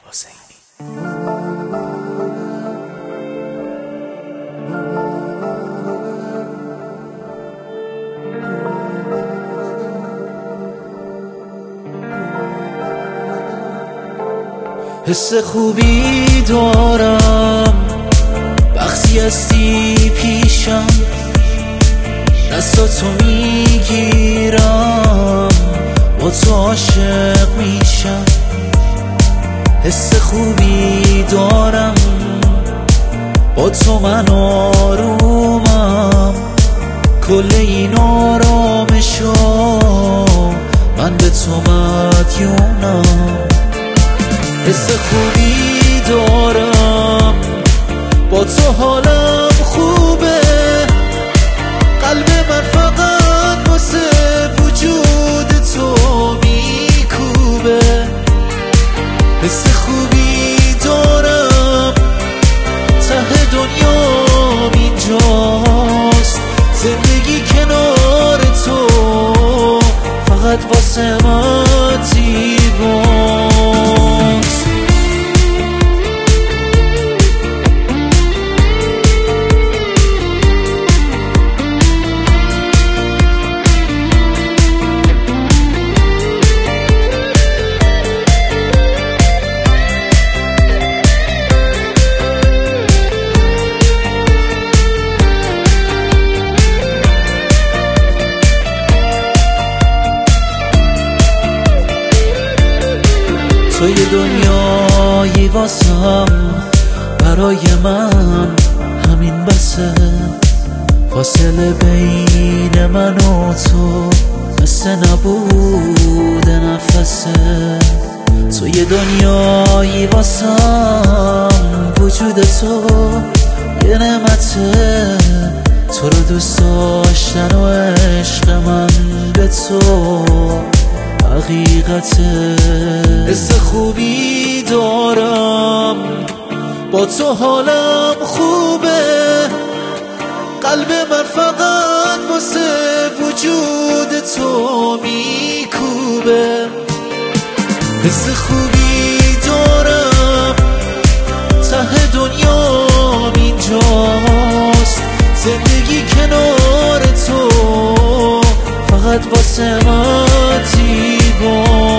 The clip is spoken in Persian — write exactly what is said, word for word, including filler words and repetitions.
حسینی. حس خوبی دارم وقتی هستی پیشم، دستاتو میگیرم با تو عاشق میشم. حس خوبی دارم با تو من آرومم، کل این آرامشو من به تو مدیونم. حس خوبی دارم با تو حالم خوبه، قلب من فقط واسه وجود تو میکوبه. حس خوبی دارم ته دنیام اینجاست، زندگی کنار تو فقط واسه من زیباست. توی دنیایی واسم برای من همین بسه، فاصله بین من و تو مثل نبود نفسه. توی دنیایی واسم وجود تو یه نعمته، تو رو دوست داشتن و عشق من به تو حقیقته. حس خوبی دارم با تو حالم خوبه، قلب من فقط واسه وجود تو میکوبه. حس خوبی دارم ته دنیام اینجاست، زندگی کنار تو فقط واسه من زیباست.